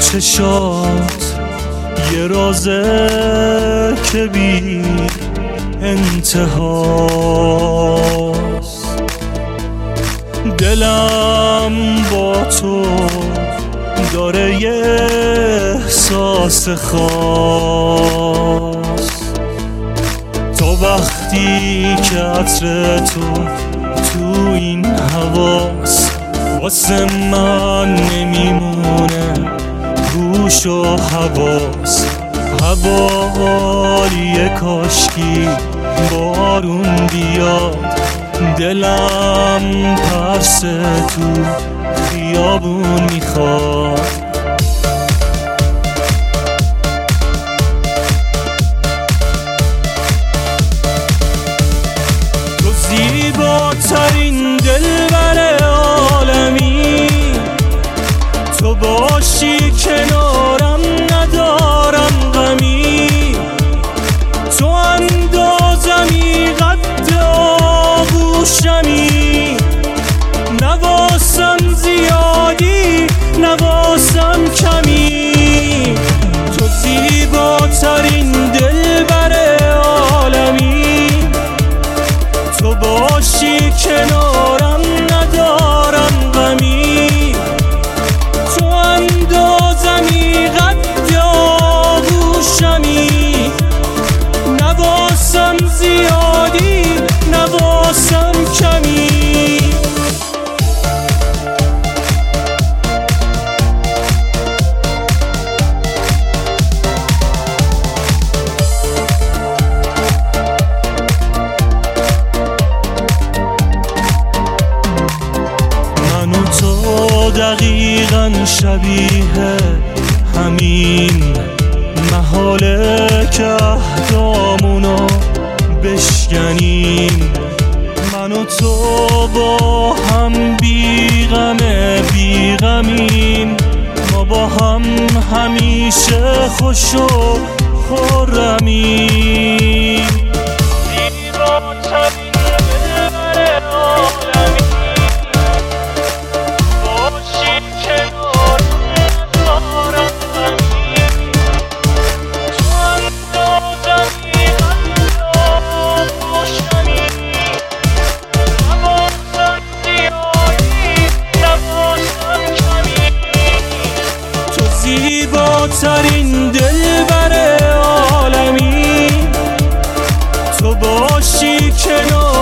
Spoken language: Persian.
چشات یه رازه که بی انتهاست. دلم با تو داره یه احساس خاص. تا وقتی که عطر تو این حواس واسه من نمیمونه گوش و حواس. حوالی کاشکی بارون بیاد، دلم پرس تو خیابون میخواد. تو زیباترین دلبر عالمی، تو باشی کنارم ندارم غمی. تو اندازمی قد آغوشمی، نواسم زیادی نواسم کمی. تو زیباترین دلبر عالمی، تو باشی کنارم ندارم غمی. تو اندازمی قد آغوشمی، نواسم زیادی نواسم کمی. دقیقاً شبیه همین محاله که اهدامونو بشکنیم. من و تو با هم بیغمیم، ما با هم همیشه خوش و خرمیم. زیباترین دلبر عالمی، تو باشی کنار